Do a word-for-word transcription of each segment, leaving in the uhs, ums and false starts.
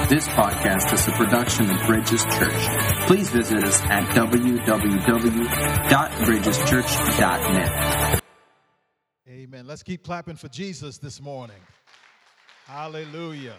This podcast is a production of Bridges Church. Please visit us at w w w dot bridges church dot net. Amen. Let's keep clapping for Jesus this morning. Hallelujah.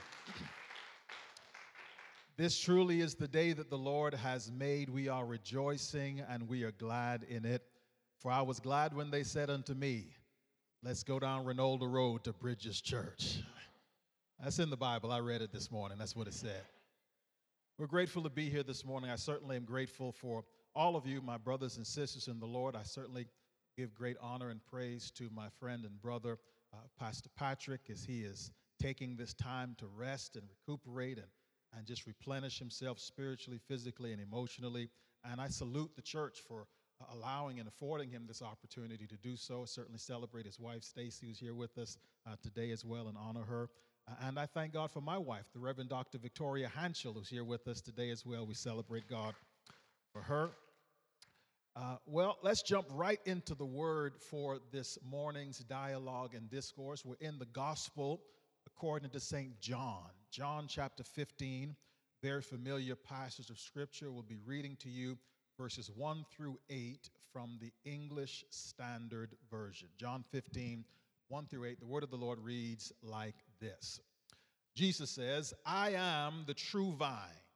This truly is the day that the Lord has made. We are rejoicing and we are glad in it. For I was glad when they said unto me, let's go down Rinaldo Road to Bridges Church. That's in the Bible. I read it this morning. That's what it said. We're grateful to be here this morning. I certainly am grateful for all of you, my brothers and sisters in the Lord. I certainly give great honor and praise to my friend and brother, uh, Pastor Patrick, as he is taking this time to rest and recuperate and, and just replenish himself spiritually, physically, and emotionally. And I salute the church for uh, allowing and affording him this opportunity to do so. Certainly celebrate his wife, Stacy, who's here with us uh, today as well, and honor her. And I thank God for my wife, the Reverend Doctor Victoria Hanschel, who's here with us today as well. We celebrate God for her. Uh, well, let's jump right into the word for this morning's dialogue and discourse. We're in the gospel according to Saint John. John chapter fifteen, very familiar passage of scripture. We'll be reading to you verses one through eight from the English Standard Version. John fifteen, one through eight, the word of the Lord reads like this. Jesus says, I am the true vine,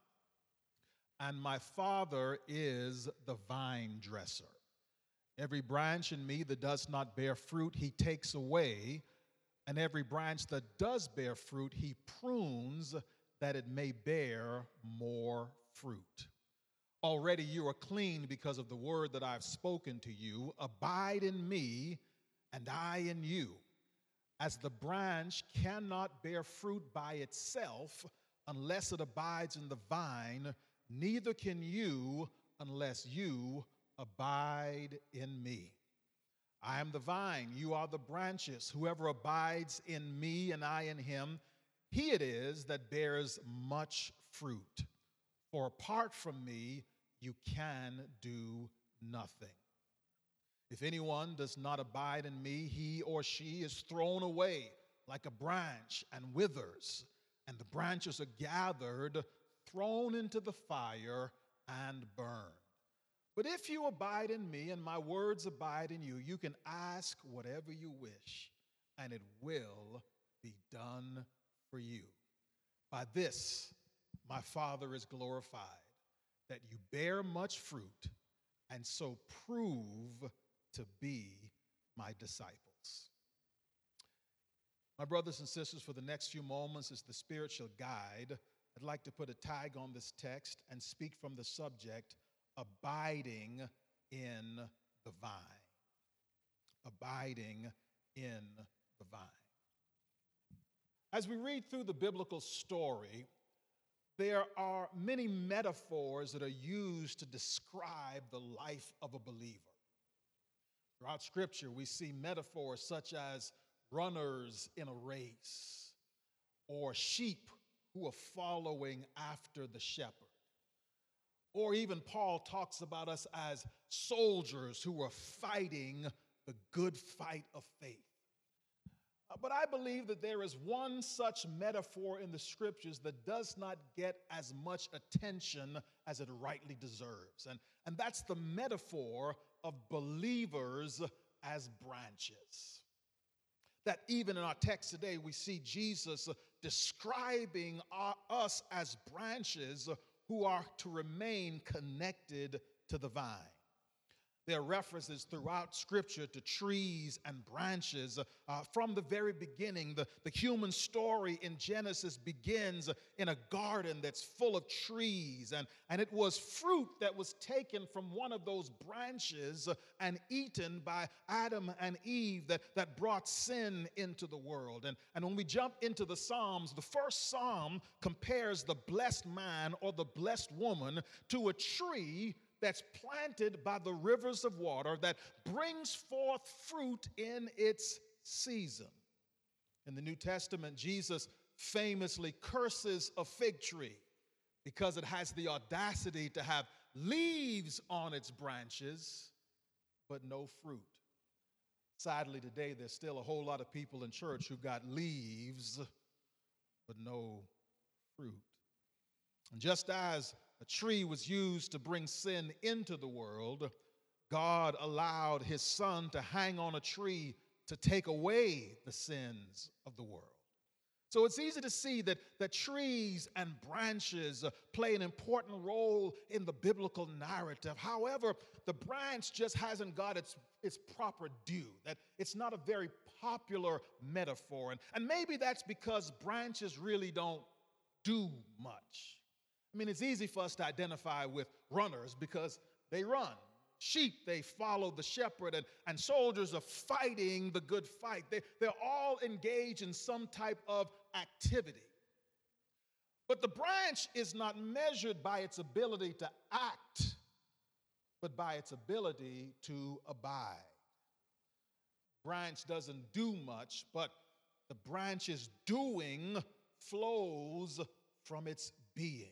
and my Father is the vine dresser. Every branch in me that does not bear fruit, he takes away, and every branch that does bear fruit, he prunes that it may bear more fruit. Already you are clean because of the word that I've spoken to you. Abide in me, and I in you. As the branch cannot bear fruit by itself unless it abides in the vine, neither can you unless you abide in me. I am the vine, you are the branches. Whoever abides in me and I in him, he it is that bears much fruit. For apart from me, you can do nothing. If anyone does not abide in me, he or she is thrown away like a branch and withers, and the branches are gathered, thrown into the fire, and burned. But if you abide in me and my words abide in you, you can ask whatever you wish, and it will be done for you. By this, my Father is glorified, that you bear much fruit, and so prove to be my disciples. My brothers and sisters, for the next few moments as the spiritual guide, I'd like to put a tag on this text and speak from the subject, abiding in the vine. Abiding in the vine. As we read through the biblical story, there are many metaphors that are used to describe the life of a believer. Throughout Scripture, we see metaphors such as runners in a race or sheep who are following after the shepherd. Or even Paul talks about us as soldiers who are fighting the good fight of faith. But I believe that there is one such metaphor in the Scriptures that does not get as much attention as it rightly deserves. And, and that's the metaphor of believers as branches. That even in our text today, we see Jesus describing our, us as branches who are to remain connected to the vine. There are references throughout Scripture to trees and branches. Uh, from the very beginning, the, the human story in Genesis begins in a garden that's full of trees. And, and it was fruit that was taken from one of those branches and eaten by Adam and Eve that, that brought sin into the world. And, and when we jump into the Psalms, the first Psalm compares the blessed man or the blessed woman to a tree that's planted by the rivers of water that brings forth fruit in its season. In the New Testament, Jesus famously curses a fig tree because it has the audacity to have leaves on its branches, but no fruit. Sadly, today, there's still a whole lot of people in church who got leaves, but no fruit. Just as a tree was used to bring sin into the world, God allowed his son to hang on a tree to take away the sins of the world. So it's easy to see that, that trees and branches uh, play an important role in the biblical narrative. However, the branch just hasn't got its, its proper due, that it's not a very popular metaphor. And, and maybe that's because branches really don't do much. I mean, it's easy for us to identify with runners because they run. Sheep, they follow the shepherd, and, and soldiers are fighting the good fight. They, they're all engaged in some type of activity. But the branch is not measured by its ability to act, but by its ability to abide. Branch doesn't do much, but the branch's doing flows from its being.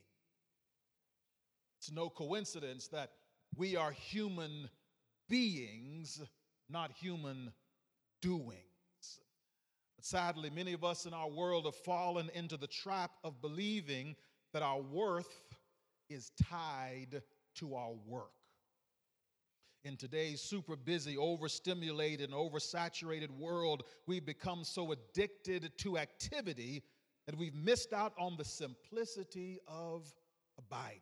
It's no coincidence that we are human beings, not human doings. But sadly, many of us in our world have fallen into the trap of believing that our worth is tied to our work. In today's super busy, overstimulated, and oversaturated world, we've become so addicted to activity that we've missed out on the simplicity of abiding.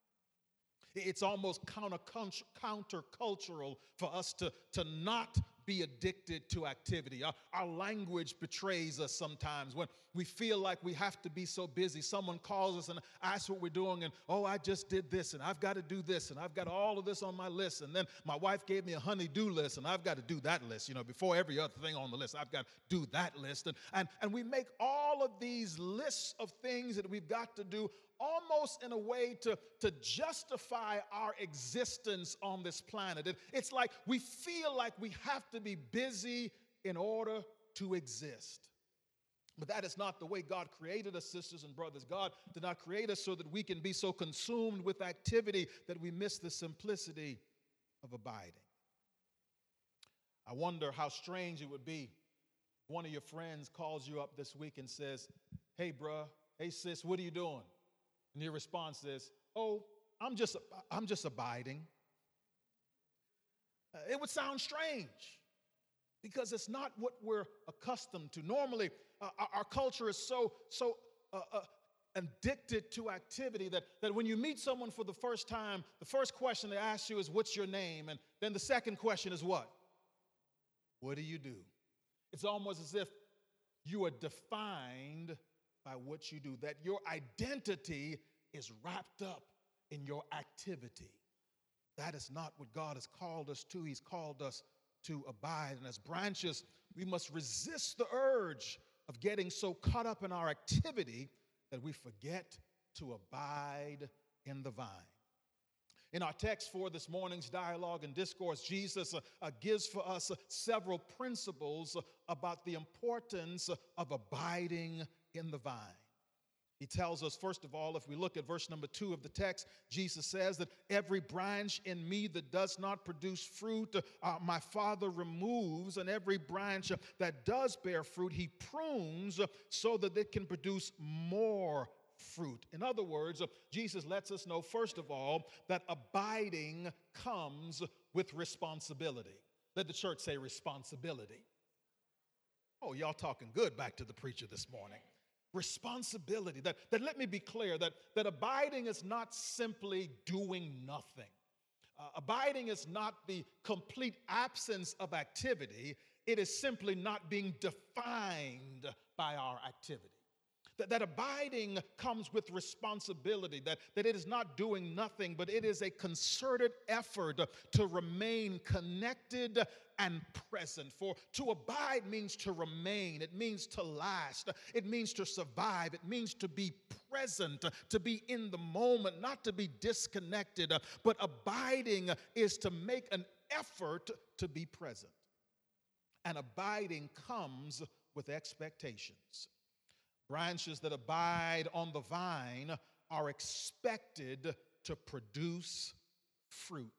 It's almost counter, countercultural for us to, to not be addicted to activity. Our, our language betrays us sometimes when we feel like we have to be so busy. Someone calls us and asks what we're doing, and, oh, I just did this, and I've got to do this, and I've got all of this on my list, and then my wife gave me a honey-do list, and I've got to do that list. You know, before every other thing on the list, I've got to do that list. And, and, and we make all of these lists of things that we've got to do almost in a way to, to justify our existence on this planet. It, it's like we feel like we have to be busy in order to exist. But that is not the way God created us, sisters and brothers. God did not create us so that we can be so consumed with activity that we miss the simplicity of abiding. I wonder how strange it would be if one of your friends calls you up this week and says, hey, bruh, hey, sis, what are you doing? And your response is, oh, I'm just, I'm just abiding. Uh, it would sound strange because it's not what we're accustomed to. Normally, uh, our, our culture is so, so uh, uh, addicted to activity that, that when you meet someone for the first time, the first question they ask you is, what's your name? And then the second question is what? What do you do? It's almost as if you are defined by what you do, that your identity is wrapped up in your activity. That is not what God has called us to. He's called us to abide. And as branches, we must resist the urge of getting so caught up in our activity that we forget to abide in the vine. In our text for this morning's dialogue and discourse, Jesus uh, uh, gives for us uh, several principles uh, about the importance uh, of abiding in the vine. He tells us, first of all, if we look at verse number two of the text, Jesus says that every branch in me that does not produce fruit, uh, my Father removes, and every branch that does bear fruit, he prunes so that it can produce more fruit. In other words, Jesus lets us know, first of all, that abiding comes with responsibility. Let the church say responsibility. Oh, y'all talking good back to the preacher this morning. Responsibility. That, that let me be clear, that, that abiding is not simply doing nothing. Uh, abiding is not the complete absence of activity. It is simply not being defined by our activity. That, that abiding comes with responsibility, that, that it is not doing nothing, but it is a concerted effort to remain connected and present. For to abide means to remain. It means to last. It means to survive. It means to be present, to be in the moment, not to be disconnected. But abiding is to make an effort to be present. And abiding comes with expectations. Branches that abide on the vine are expected to produce fruit.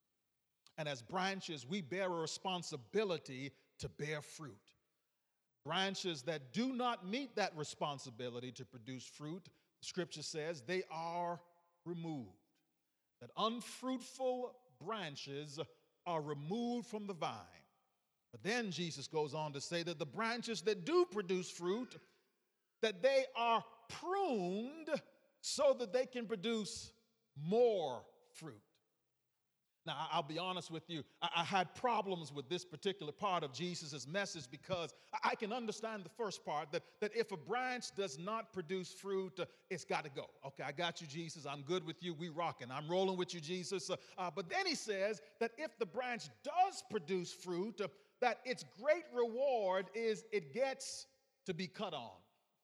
And as branches, we bear a responsibility to bear fruit. Branches that do not meet that responsibility to produce fruit, Scripture says they are removed. That unfruitful branches are removed from the vine. But then Jesus goes on to say that the branches that do produce fruit, that they are pruned so that they can produce more fruit. Now, I'll be honest with you, I had problems with this particular part of Jesus' message because I can understand the first part, that, that if a branch does not produce fruit, uh, it's got to go. Okay, I got you, Jesus. I'm good with you. We rocking. I'm rolling with you, Jesus. Uh, uh, but then he says that if the branch does produce fruit, uh, that its great reward is it gets to be cut on.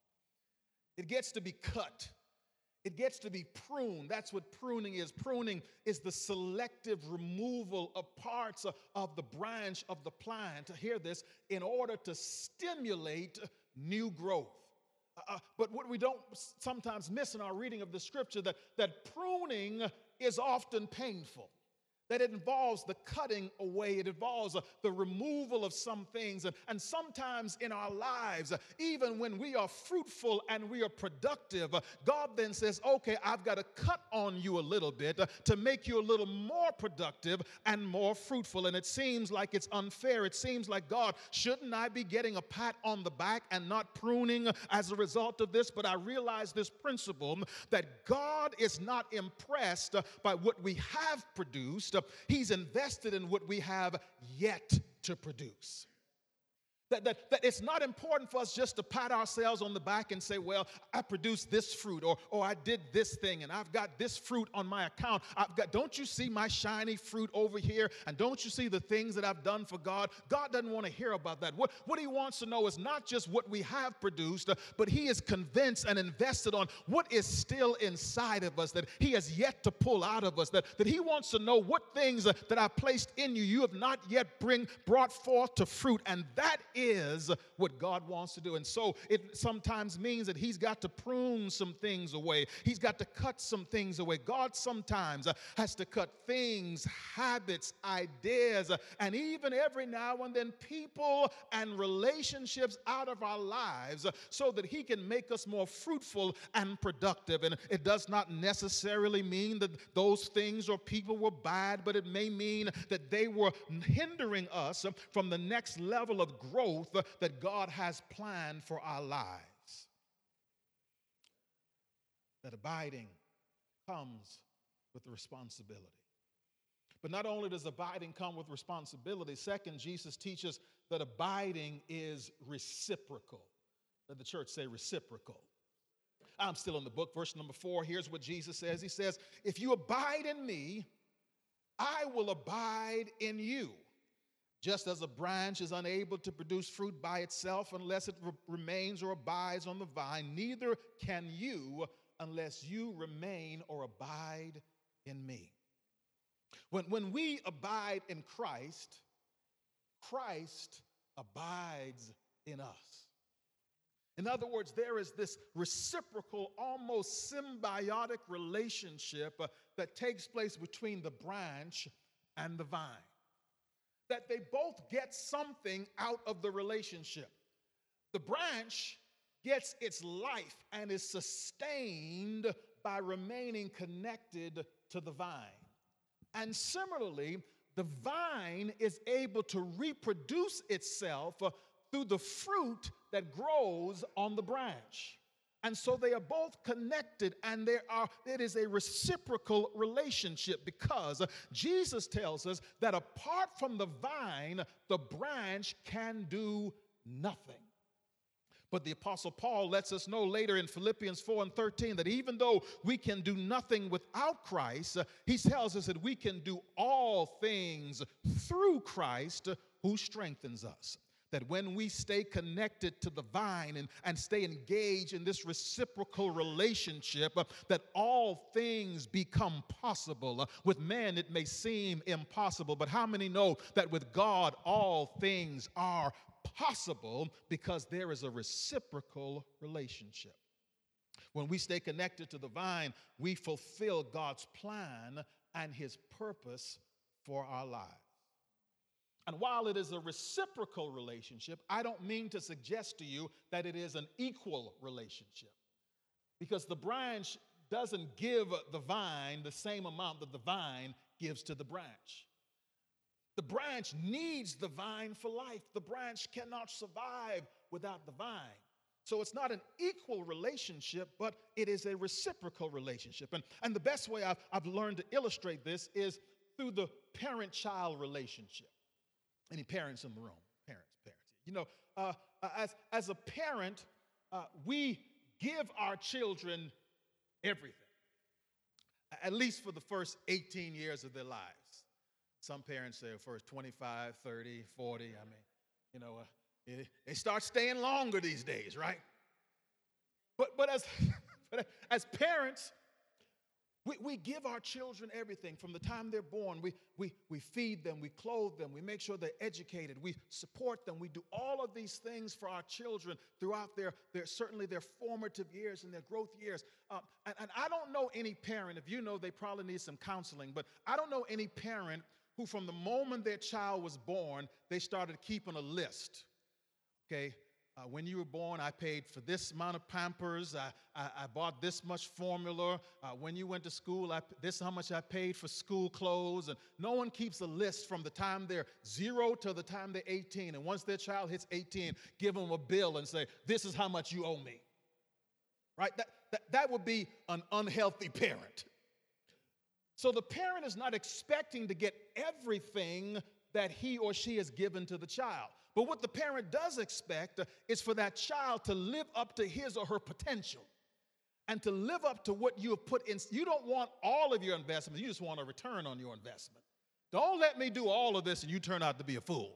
It gets to be cut. It gets to be pruned. That's what pruning is. Pruning is the selective removal of parts of the branch of the plant, hear this, in order to stimulate new growth. Uh, but what we don't sometimes miss in our reading of the scripture, that, that pruning is often painful. That it involves the cutting away. It involves uh, the removal of some things. And, and sometimes in our lives, uh, even when we are fruitful and we are productive, uh, God then says, okay, I've got to cut on you a little bit uh, to make you a little more productive and more fruitful. And it seems like it's unfair. It seems like, God, shouldn't I be getting a pat on the back and not pruning as a result of this? But I realize this principle, that God is not impressed uh, by what we have produced. He's invested in what we have yet to produce. That, that, that it's not important for us just to pat ourselves on the back and say, well, I produced this fruit, or, or I did this thing, and I've got this fruit on my account. I've got, don't you see my shiny fruit over here? And don't you see the things that I've done for God? God doesn't want to hear about that. What, what he wants to know is not just what we have produced, but he is convinced and invested on what is still inside of us that he has yet to pull out of us, that, that he wants to know what things that I placed in you, you have not yet bring, brought forth to fruit, and that is what God wants to do. And so it sometimes means that he's got to prune some things away. He's got to cut some things away. God sometimes uh, has to cut things, habits, ideas, uh, and even every now and then people and relationships out of our lives uh, so that he can make us more fruitful and productive. And it does not necessarily mean that those things or people were bad, but it may mean that they were hindering us uh, from the next level of growth that God has planned for our lives. That abiding comes with responsibility. But not only does abiding come with responsibility, second, Jesus teaches that abiding is reciprocal. Let the church say reciprocal. I'm still in the book, verse number four. Here's what Jesus says. He says, if you abide in me, I will abide in you. Just as a branch is unable to produce fruit by itself unless it re- remains or abides on the vine, neither can you unless you remain or abide in me. When, when we abide in Christ, Christ abides in us. In other words, there is this reciprocal, almost symbiotic relationship uh, that takes place between the branch and the vine. That they both get something out of the relationship. The branch gets its life and is sustained by remaining connected to the vine. And similarly, the vine is able to reproduce itself through the fruit that grows on the branch. And so they are both connected, and there are, it is a reciprocal relationship, because Jesus tells us that apart from the vine, the branch can do nothing. But the Apostle Paul lets us know later in Philippians four and thirteen that even though we can do nothing without Christ, he tells us that we can do all things through Christ who strengthens us. That when we stay connected to the vine and, and stay engaged in this reciprocal relationship, uh, that all things become possible. Uh, with men, it may seem impossible, but how many know that with God, all things are possible because there is a reciprocal relationship? When we stay connected to the vine, we fulfill God's plan and his purpose for our lives. And while it is a reciprocal relationship, I don't mean to suggest to you that it is an equal relationship. because the branch doesn't give the vine the same amount that the vine gives to the branch. The branch needs the vine for life. The branch cannot survive without the vine. So it's not an equal relationship, but it is a reciprocal relationship. And, and the best way I've, I've learned to illustrate this is through the parent-child relationship. Any parents in the room? Parents, parents. You know, uh, as, as a parent, uh, we give our children everything, at least for the first eighteen years of their lives. Some parents say first twenty-five, thirty, forty. I mean, you know, uh, it, they start staying longer these days, right? But but as, but as parents, we, we give our children everything from the time they're born. We, we, we feed them, we clothe them, we make sure they're educated, we support them. We do all of these things for our children throughout their, their certainly their formative years and their growth years. Uh, and, and I don't know any parent, if you know, they probably need some counseling, but I don't know any parent who from the moment their child was born, they started keeping a list, okay? Uh, when you were born, I paid for this amount of Pampers. I, I, I bought this much formula. Uh, when you went to school, I, this is how much I paid for school clothes. And no one keeps a list from the time they're zero to the time they're eighteen. And once their child hits eighteen, give them a bill and say, this is how much you owe me. Right? That, that, that would be an unhealthy parent. So the parent is not expecting to get everything that he or she has given to the child. But what the parent does expect is for that child to live up to his or her potential and to live up to what you have put in. You don't want all of your investment. You just want a return on your investment. Don't let me do all of this and you turn out to be a fool.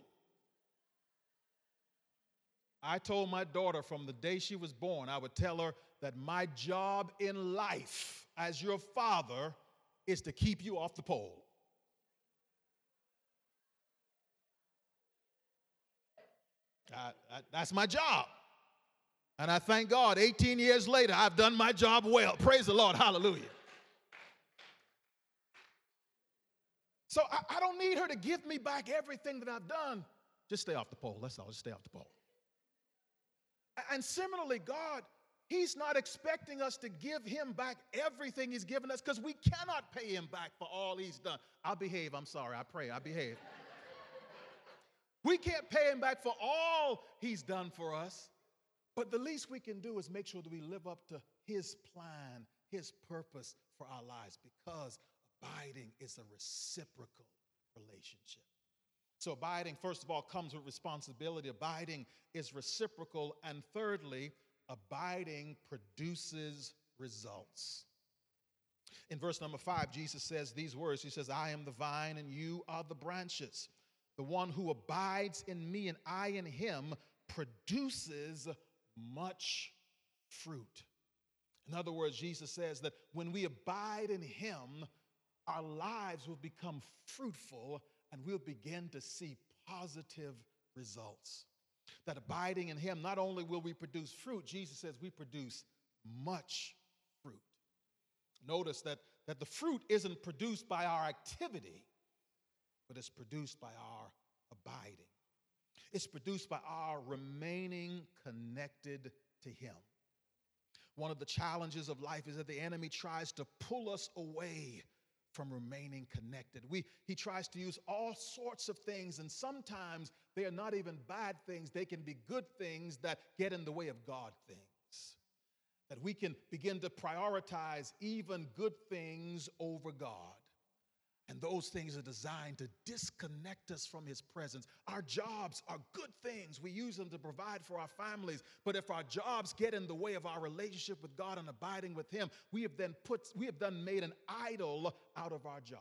I told my daughter from the day she was born, I would tell her that my job in life as your father is to keep you off the pole. I, I, that's my job. And I thank God, eighteen years later, I've done my job well. Praise the Lord. Hallelujah. So I, I don't need her to give me back everything that I've done. Just stay off the pole. That's all. Just stay off the pole. And similarly, God, he's not expecting us to give him back everything he's given us because we cannot pay him back for all he's done. I'll behave. I'm sorry. I pray. I behave. We can't pay him back for all he's done for us, but the least we can do is make sure that we live up to his plan, his purpose for our lives, because abiding is a reciprocal relationship. So abiding, first of all, comes with responsibility. Abiding is reciprocal. And thirdly, abiding produces results. In verse number five, Jesus says these words. He says, I am the vine and you are the branches. The one who abides in me and I in him produces much fruit. In other words, Jesus says that when we abide in him, our lives will become fruitful and we'll begin to see positive results. That abiding in him, not only will we produce fruit, Jesus says we produce much fruit. Notice that, that the fruit isn't produced by our activity, but it's produced by our abiding. It's produced by our remaining connected to him. One of the challenges of life is that the enemy tries to pull us away from remaining connected. We, he tries to use all sorts of things, and sometimes they are not even bad things. They can be good things that get in the way of God things. That we can begin to prioritize even good things over God. And those things are designed to disconnect us from his presence. Our jobs are good things. We use them to provide for our families. But if our jobs get in the way of our relationship with God and abiding with him, we have then put, we have then made an idol out of our job.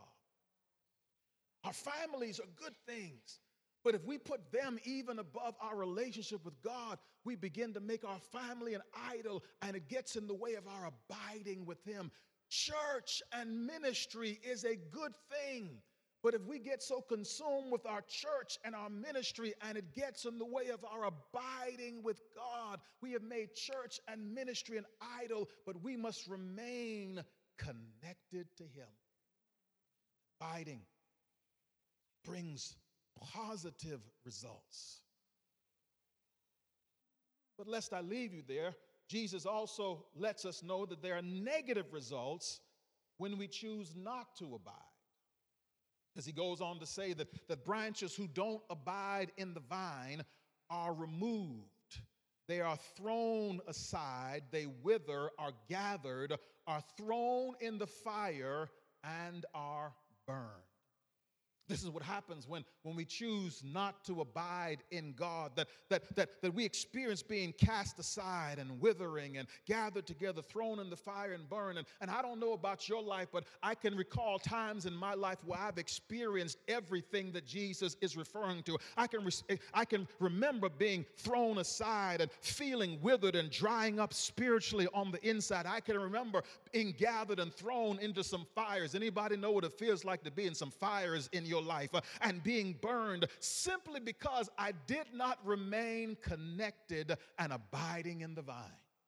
Our families are good things. But if we put them even above our relationship with God, we begin to make our family an idol, and it gets in the way of our abiding with him. Church and ministry is a good thing, but if we get so consumed with our church and our ministry and it gets in the way of our abiding with God, we have made church and ministry an idol, but we must remain connected to him. Abiding brings positive results. But lest I leave you there, Jesus also lets us know that there are negative results when we choose not to abide. As he goes on to say that, that branches who don't abide in the vine are removed. They are thrown aside, they wither, are gathered, are thrown in the fire, and are burned. This is what happens when, when we choose not to abide in God, that, that, that, that we experience being cast aside and withering and gathered together, thrown in the fire and burned. And, and I don't know about your life, but I can recall times in my life where I've experienced everything that Jesus is referring to. I can, re- I can remember being thrown aside and feeling withered and drying up spiritually on the inside. I can remember being gathered and thrown into some fires. Anybody know what it feels like to be in some fires in your life uh, and being burned simply because I did not remain connected and abiding in the vine?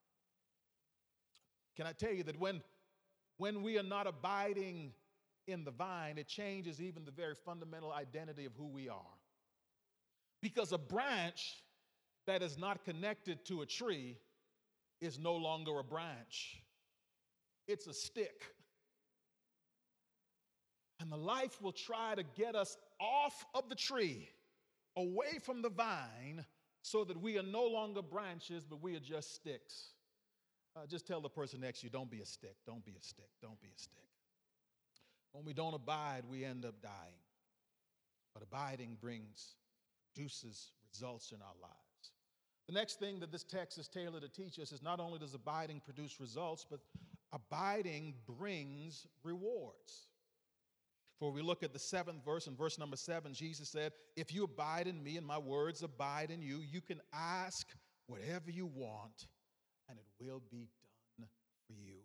Can I tell you that when, when we are not abiding in the vine, it changes even the very fundamental identity of who we are. Because a branch that is not connected to a tree is no longer a branch. It's a stick. And the life will try to get us off of the tree, away from the vine, so that we are no longer branches, but we are just sticks. Uh, just tell the person next to you, don't be a stick, don't be a stick, don't be a stick. When we don't abide, we end up dying. But abiding brings, produces results in our lives. The next thing that this text is tailored to teach us is not only does abiding produce results, but abiding brings rewards. For we look at the seventh verse, in verse number seven, Jesus said, if you abide in me and my words abide in you, you can ask whatever you want and it will be done for you.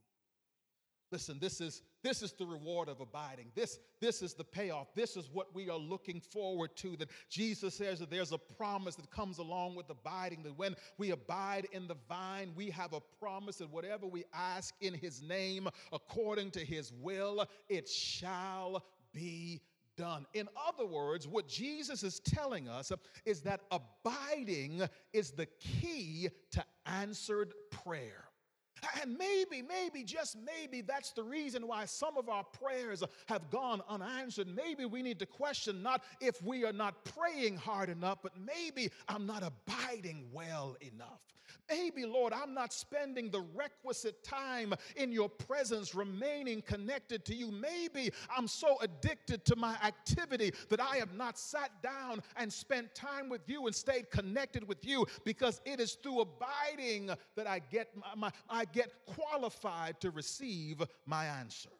Listen, this is, this is the reward of abiding. This, this is the payoff. This is what we are looking forward to, that Jesus says that there's a promise that comes along with abiding, that when we abide in the vine, we have a promise that whatever we ask in his name, according to his will, it shall be done. In other words, what Jesus is telling us is that abiding is the key to answered prayer. And maybe, maybe, just maybe that's the reason why some of our prayers have gone unanswered. Maybe we need to question not if we are not praying hard enough, but maybe I'm not abiding well enough. Maybe, Lord, I'm not spending the requisite time in your presence remaining connected to you. Maybe I'm so addicted to my activity that I have not sat down and spent time with you and stayed connected with you, because it is through abiding that I get my, my I get qualified to receive my answer.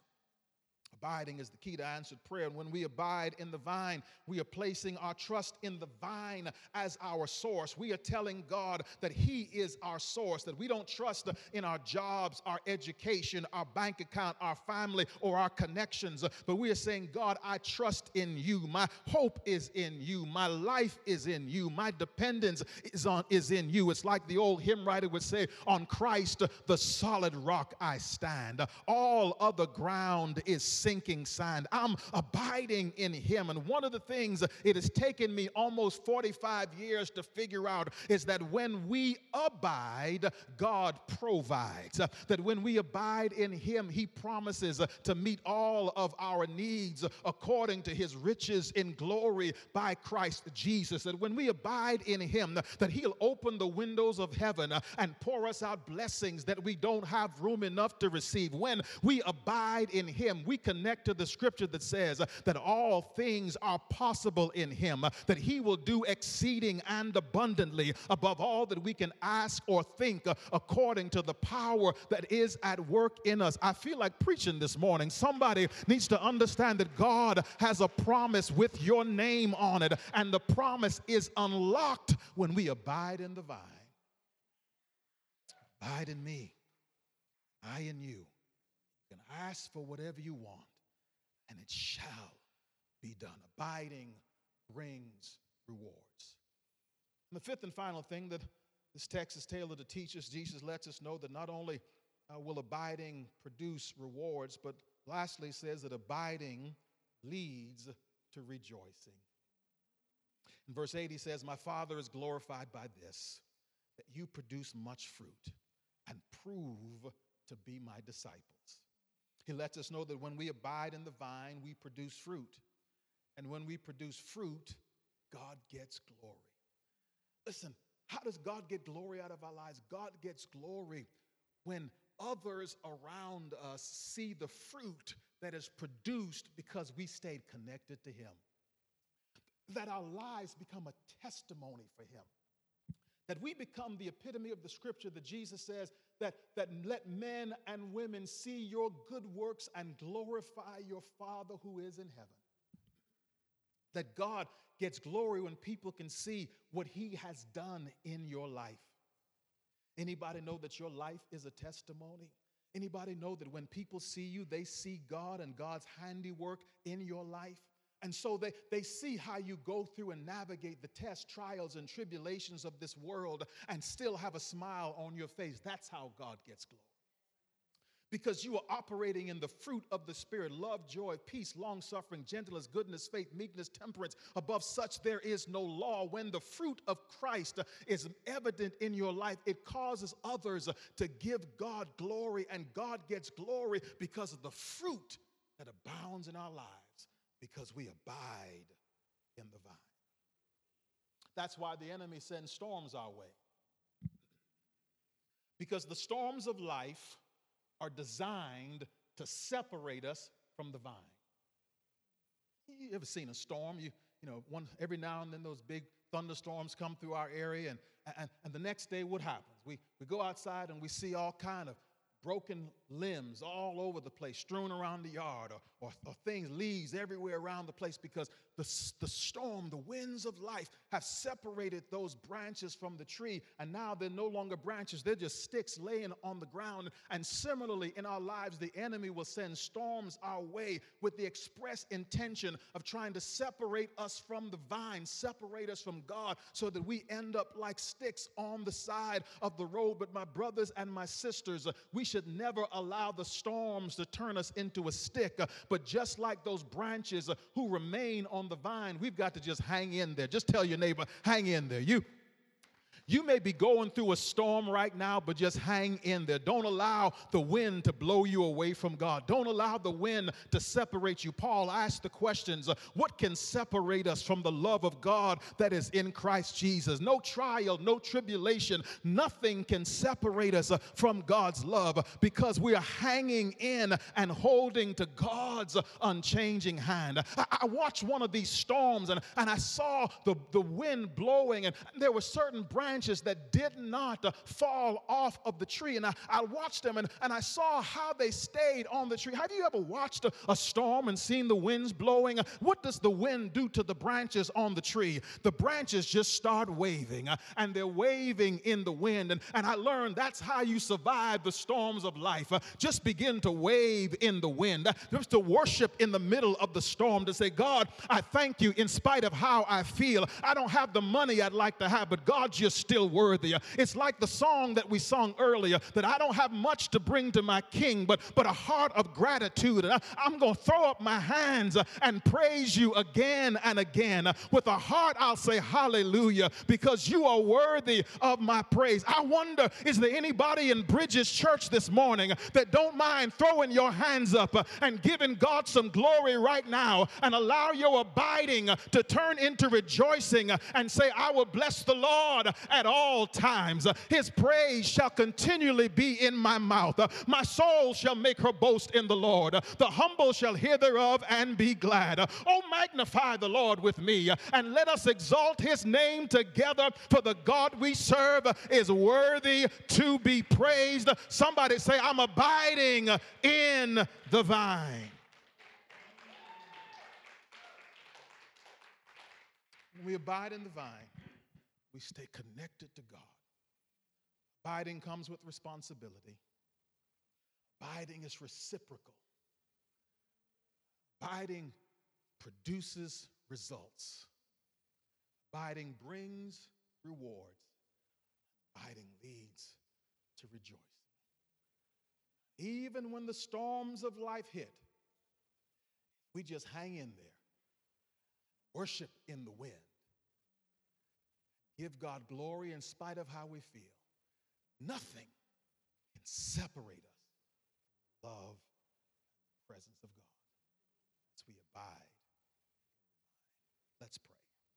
Abiding is the key to answered prayer. And when we abide in the vine, we are placing our trust in the vine as our source. We are telling God that he is our source, that we don't trust in our jobs, our education, our bank account, our family, or our connections. But we are saying, God, I trust in you. My hope is in you. My life is in you. My dependence is on is in you. It's like the old hymn writer would say, on Christ, the solid rock I stand. All other ground is sinking sand. I'm abiding in him. And one of the things it has taken me almost forty-five years to figure out is that when we abide, God provides. That when we abide in him, he promises to meet all of our needs according to his riches in glory by Christ Jesus. That when we abide in him, that he'll open the windows of heaven and pour us out blessings that we don't have room enough to receive. When we abide in him, we connect to the scripture that says that all things are possible in him, that he will do exceeding and abundantly above all that we can ask or think, according to the power that is at work in us. I feel like preaching this morning. Somebody needs to understand that God has a promise with your name on it, and the promise is unlocked when we abide in the vine. Abide in me, I in you. You can ask for whatever you want, and it shall be done. Abiding brings rewards. And the fifth and final thing that this text is tailored to teach us, Jesus lets us know that not only uh, will abiding produce rewards, but lastly says that abiding leads to rejoicing. In verse eight, he says, my Father is glorified by this, that you produce much fruit, and prove to be my disciples. He lets us know that when we abide in the vine, we produce fruit. And when we produce fruit, God gets glory. Listen, how does God get glory out of our lives? God gets glory when others around us see the fruit that is produced because we stayed connected to Him. That our lives become a testimony for Him. That we become the epitome of the scripture that Jesus says that, that let men and women see your good works and glorify your Father who is in heaven. That God gets glory when people can see what He has done in your life. Anybody know that your life is a testimony? Anybody know that when people see you, they see God and God's handiwork in your life? And so they, they see how you go through and navigate the tests, trials, and tribulations of this world and still have a smile on your face. That's how God gets glory. Because you are operating in the fruit of the Spirit: love, joy, peace, long-suffering, gentleness, goodness, faith, meekness, temperance. Above such there is no law. When the fruit of Christ is evident in your life, it causes others to give God glory, and God gets glory because of the fruit that abounds in our lives, because we abide in the vine. That's why the enemy sends storms our way. Because the storms of life are designed to separate us from the vine. You ever seen a storm? You, you know, one, every now and then those big thunderstorms come through our area, and, and, and the next day what happens? We, we go outside and we see all kind of broken limbs all over the place, strewn around the yard, or, or, or things, leaves everywhere around the place, because the, the storm, the winds of life have separated those branches from the tree, and now they're no longer branches, they're just sticks laying on the ground. And similarly, in our lives, the enemy will send storms our way with the express intention of trying to separate us from the vine, separate us from God, so that we end up like sticks on the side of the road. But my brothers and my sisters, we should never allow the storms to turn us into a stick, but just like those branches who remain on the vine, we've got to just hang in there. Just tell your neighbor, hang in there. You You may be going through a storm right now, but just hang in there. Don't allow the wind to blow you away from God. Don't allow the wind to separate you. Paul asked the questions, uh, what can separate us from the love of God that is in Christ Jesus? No trial, no tribulation, nothing can separate us uh, from God's love, because we are hanging in and holding to God's uh, unchanging hand. I, I watched one of these storms, and, and I saw the, the wind blowing, and there were certain branches that did not uh, fall off of the tree. And I, I watched them, and, and I saw how they stayed on the tree. Have you ever watched a, a storm and seen the winds blowing? What does the wind do to the branches on the tree? The branches just start waving, uh, and they're waving in the wind. And, and I learned that's how you survive the storms of life. Uh, just begin to wave in the wind. Uh, just to worship in the middle of the storm, to say, God, I thank you in spite of how I feel. I don't have the money I'd like to have, but God, you're still worthy. It's like the song that we sung earlier, that I don't have much to bring to my King, but, but a heart of gratitude. And I, I'm going to throw up my hands and praise you again and again. With a heart, I'll say hallelujah, because you are worthy of my praise. I wonder, is there anybody in Bridges Church this morning that don't mind throwing your hands up and giving God some glory right now, and allow your abiding to turn into rejoicing, and say, I will bless the Lord at all times. His praise shall continually be in my mouth. My soul shall make her boast in the Lord. The humble shall hear thereof and be glad. Oh, magnify the Lord with me, and let us exalt his name together, for the God we serve is worthy to be praised. Somebody say, I'm abiding in the vine. When we abide in the vine, we stay connected to God. Abiding comes with responsibility. Abiding is reciprocal. Abiding produces results. Abiding brings rewards. Abiding leads to rejoicing. Even when the storms of life hit, we just hang in there. Worship in the wind. Give God glory in spite of how we feel. Nothing separate us from love and the presence of God as we abide. Let's pray.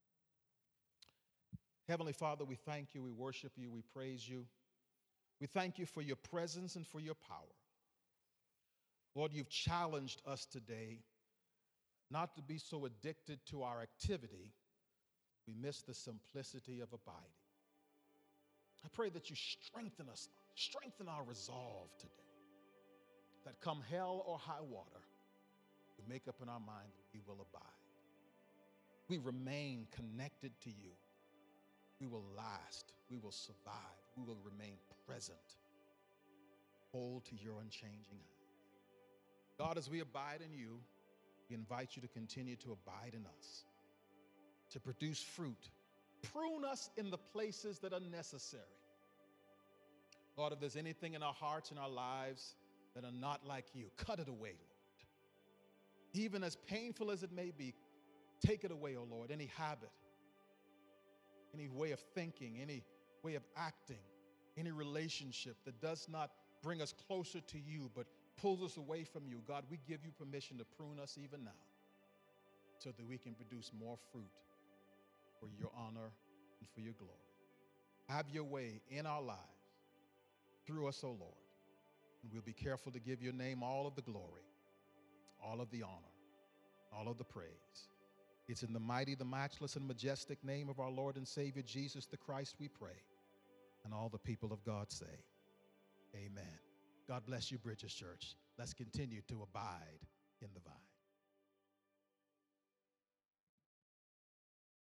Heavenly Father, we thank you, we worship you, we praise you. We thank you for your presence and for your power. Lord, you've challenged us today not to be so addicted to our activity, we miss the simplicity of abiding. I pray that you strengthen us, strengthen our resolve today, that come hell or high water, we make up in our mind that we will abide. We remain connected to you. We will last. We will survive. We will remain present. Hold to your unchanging hand. God, as we abide in you, we invite you to continue to abide in us, to produce fruit. Prune us in the places that are necessary. Lord, if there's anything in our hearts and our lives that are not like you, cut it away, Lord. Even as painful as it may be, take it away, O Lord. Any habit, any way of thinking, any way of acting, any relationship that does not bring us closer to you but pulls us away from you, God, we give you permission to prune us even now so that we can produce more fruit for your honor and for your glory. Have your way in our lives, through us, O Lord, and we'll be careful to give your name all of the glory, all of the honor, all of the praise. It's in the mighty, the matchless, and majestic name of our Lord and Savior, Jesus the Christ, we pray. And all the people of God say, amen. God bless you, Bridges Church. Let's continue to abide in the vine.